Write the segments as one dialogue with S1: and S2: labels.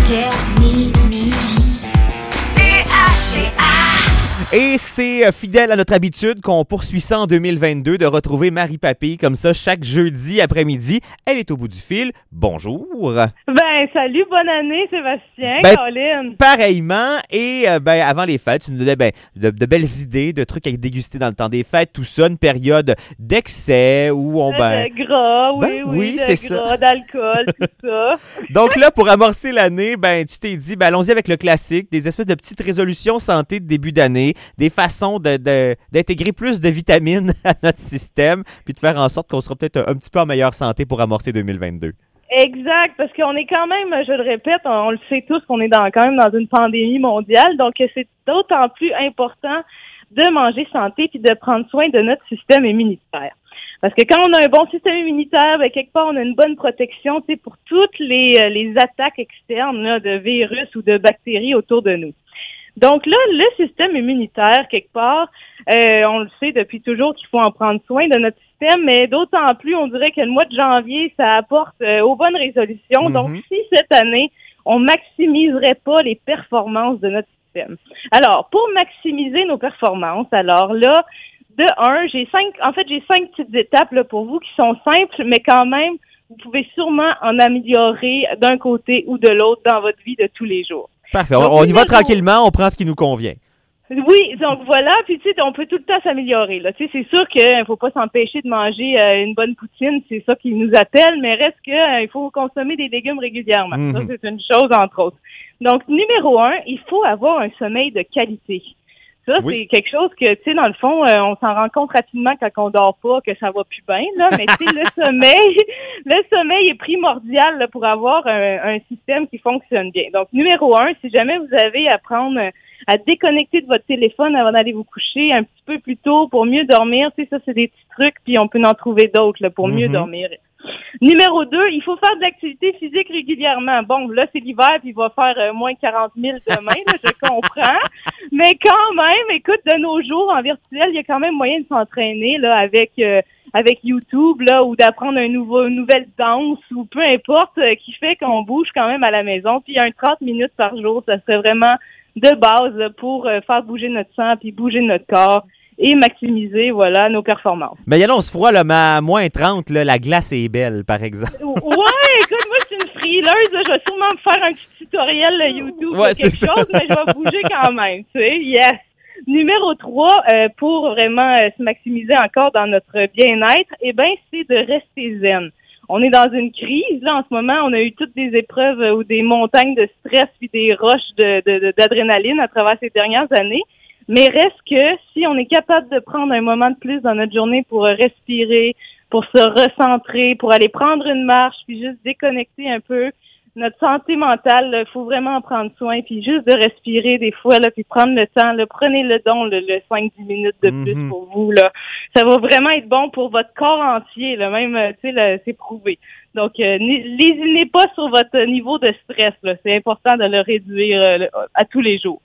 S1: Terminus.
S2: Et c'est fidèle à notre habitude qu'on poursuit ça en 2022 de retrouver Marie Papille comme ça chaque jeudi après-midi. Elle est au bout du fil. Bonjour.
S3: Salut, bonne année Sébastien, Colin.
S2: Pareillement. Et avant les fêtes, tu nous donnais de belles idées, de trucs à déguster dans le temps des fêtes, tout ça, une période d'excès où on...
S3: de gras, oui,
S2: c'est
S3: gras,
S2: ça.
S3: d'alcool, tout ça.
S2: Donc là, pour amorcer l'année, tu t'es dit, allons-y avec le classique, des espèces de petites résolutions santé de début d'année, des façons d'intégrer plus de vitamines à notre système, puis de faire en sorte qu'on sera peut-être un petit peu en meilleure santé pour amorcer 2022.
S3: Exact, parce qu'on est quand même, je le répète, on le sait tous qu'on est quand même dans une pandémie mondiale, donc c'est d'autant plus important de manger santé puis de prendre soin de notre système immunitaire. Parce que quand on a un bon système immunitaire, quelque part, on a une bonne protection, pour toutes les attaques externes là, de virus ou de bactéries autour de nous. Donc là, le système immunitaire, quelque part, on le sait depuis toujours qu'il faut en prendre soin de notre système, mais d'autant plus, on dirait que le mois de janvier, ça apporte aux bonnes résolutions. Donc, si cette année, on maximiserait pas les performances de notre système. Alors, pour maximiser nos performances, alors là, de un, j'ai cinq petites étapes là, pour vous qui sont simples, mais quand même, vous pouvez sûrement en améliorer d'un côté ou de l'autre dans votre vie de tous les jours.
S2: Parfait.
S3: Donc,
S2: on y va tranquillement, on prend ce qui nous convient.
S3: Oui, donc voilà, puis on peut tout le temps s'améliorer, là. C'est sûr qu'il faut pas s'empêcher de manger une bonne poutine, c'est ça qui nous appelle, mais reste que il faut consommer des légumes régulièrement. Ça, c'est une chose, entre autres. Donc, numéro 1, il faut avoir un sommeil de qualité. Ça, c'est quelque chose que, dans le fond, on s'en rend compte rapidement quand on dort pas, que ça va plus bien, là. Mais le sommeil est primordial là, pour avoir un système qui fonctionne bien. Donc, numéro 1, si jamais vous avez à prendre, à déconnecter de votre téléphone avant d'aller vous coucher un petit peu plus tôt pour mieux dormir, ça, c'est des petits trucs, puis on peut en trouver d'autres là, pour mieux dormir. Numéro 2, il faut faire de l'activité physique régulièrement. Bon, là, c'est l'hiver, puis il va faire moins 40 000 demain, là, je comprends. Mais quand même, écoute, de nos jours, en virtuel, il y a quand même moyen de s'entraîner là avec YouTube là ou d'apprendre une nouvelle danse ou peu importe, qui fait qu'on bouge quand même à la maison. Puis 30 minutes par jour, ça serait vraiment de base là, pour faire bouger notre sang puis bouger notre corps et maximiser, nos performances.
S2: Mais il y a ce froid, là, mais à moins 30, là, la glace est belle, par exemple.
S3: Ouais, écoute, moi, je suis une frileuse, là, je vais sûrement me faire un petit tutoriel là, YouTube ou quelque chose, mais je vais bouger quand même, tu sais, yes. Numéro 3, pour vraiment se maximiser encore dans notre bien-être, c'est de rester zen. On est dans une crise, là, en ce moment, on a eu toutes des épreuves ou des montagnes de stress puis des roches d'adrénaline à travers ces dernières années. Mais reste que si on est capable de prendre un moment de plus dans notre journée pour respirer, pour se recentrer, pour aller prendre une marche, puis juste déconnecter un peu notre santé mentale, il faut vraiment en prendre soin, puis juste de respirer des fois, là, puis prendre le temps, là, prenez le don, le 5-10 minutes de plus pour vous, là. Ça va vraiment être bon pour votre corps entier, là, même, c'est prouvé. Donc, lésinez pas sur votre niveau de stress, là. C'est important de le réduire à tous les jours.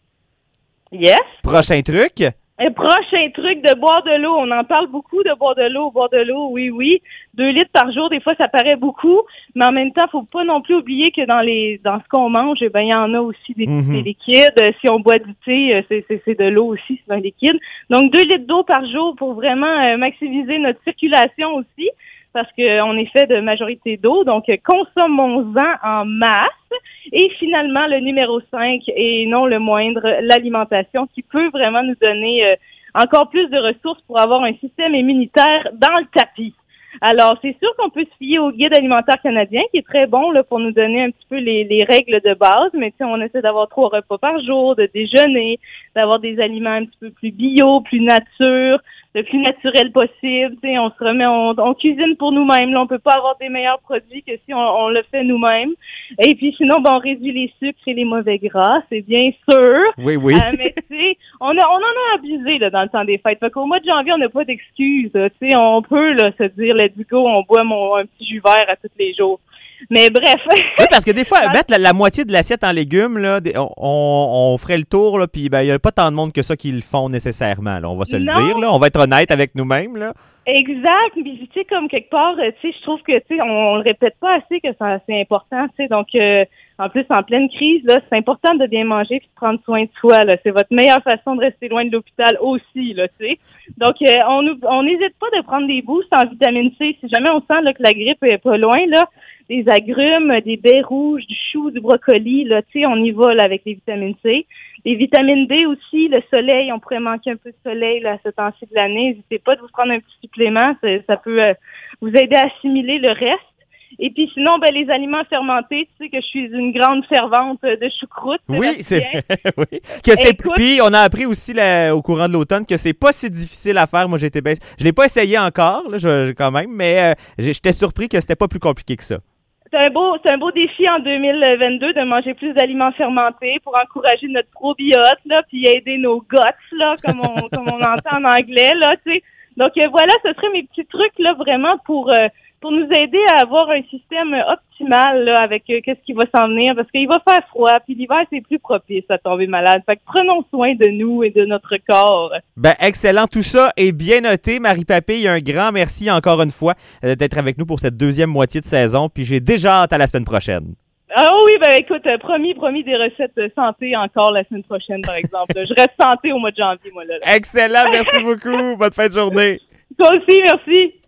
S3: Yes.
S2: Prochain truc.
S3: Prochain truc, de boire de l'eau. On en parle beaucoup de boire de l'eau. Boire de l'eau, oui. 2 litres par jour, des fois, ça paraît beaucoup. Mais en même temps, faut pas non plus oublier que dans ce qu'on mange, il y en a aussi des liquides. Si on boit du thé, c'est de l'eau aussi, c'est un liquide. Donc, 2 litres d'eau par jour pour vraiment maximiser notre circulation aussi. Parce qu'on est fait de majorité d'eau, donc consommons-en en masse. Et finalement, le numéro 5, et non le moindre, l'alimentation qui peut vraiment nous donner encore plus de ressources pour avoir un système immunitaire dans le tapis. Alors, c'est sûr qu'on peut se fier au guide alimentaire canadien qui est très bon là pour nous donner un petit peu les règles de base, mais on essaie d'avoir 3 repas par jour, de déjeuner, d'avoir des aliments un petit peu plus bio, plus nature, le plus naturel possible. On se remet, on cuisine pour nous-mêmes. Là, on peut pas avoir des meilleurs produits que si on le fait nous-mêmes. Et puis sinon, on réduit les sucres et les mauvais gras, c'est bien sûr.
S2: Oui.
S3: Mais on en a abusé là dans le temps des fêtes. Fait qu'au mois de janvier, on n'a pas d'excuses. On peut là se dire let's go, on boit un petit jus vert à tous les jours. Mais bref.
S2: Oui, parce que des fois, mettre la moitié de l'assiette en légumes, là, on ferait le tour, là, puis il n'y a pas tant de monde que ça qui le font nécessairement. Là, on va se le dire, là, on va être honnête avec nous-mêmes. Là.
S3: Exact. Puis comme quelque part, je trouve que on le répète pas assez que c'est important. Donc En plus, en pleine crise, là, c'est important de bien manger et de prendre soin de soi. Là. C'est votre meilleure façon de rester loin de l'hôpital aussi, là, tu sais. Donc, on n'hésite pas de prendre des boosts en vitamine C. Si jamais on sent là, que la grippe est pas loin, là, des agrumes, des baies rouges, du chou, du brocoli, là, tu sais, on y va là, avec les vitamines C. Les vitamines D aussi, le soleil, on pourrait manquer un peu de soleil là, à ce temps-ci de l'année. N'hésitez pas de vous prendre un petit supplément, ça peut vous aider à assimiler le reste. Et puis sinon, les aliments fermentés, tu sais que je suis une grande fervente de choucroute.
S2: Oui, c'est vrai, oui. Puis on a appris aussi au courant de l'automne que c'est pas si difficile à faire. Moi, je l'ai pas essayé encore, là, quand même, mais j'étais surpris que c'était pas plus compliqué que ça.
S3: C'est un beau défi en 2022 de manger plus d'aliments fermentés pour encourager notre probiote, là, puis aider nos guts, là, comme on entend en anglais, là, tu sais. Donc voilà, ce serait mes petits trucs là vraiment pour nous aider à avoir un système optimal là, avec qu'est-ce qui va s'en venir, parce qu'il va faire froid, puis l'hiver c'est plus propice à tomber malade. Fait que prenons soin de nous et de notre corps.
S2: Excellent, tout ça est bien noté. Marie Papille, un grand merci encore une fois d'être avec nous pour cette deuxième moitié de saison, puis j'ai déjà hâte à la semaine prochaine.
S3: Ah oui, écoute, promis des recettes santé encore la semaine prochaine, par exemple. Je reste santé au mois de janvier, moi, là.
S2: Excellent, merci beaucoup. Bonne fin de journée.
S3: Toi aussi, merci.